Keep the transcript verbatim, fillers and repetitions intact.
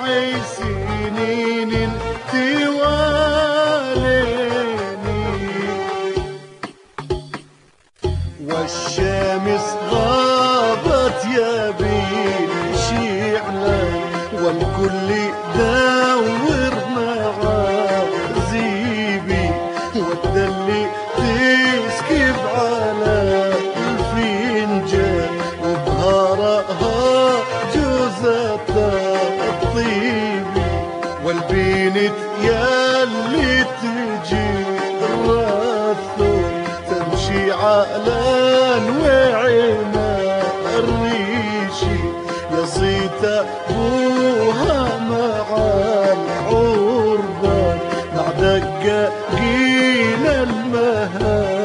معي سنين تواليني، والشمس غابت يا بين شعلان، والكل دور معازيبي، والدلي تسكب على الفنجان، وبهارها جوزة الطيبي، والبنت ياللي تجي الرثون تمشي على وعينا الريشي، يا صيت ابوها مع العربان، مع دقاقين المهام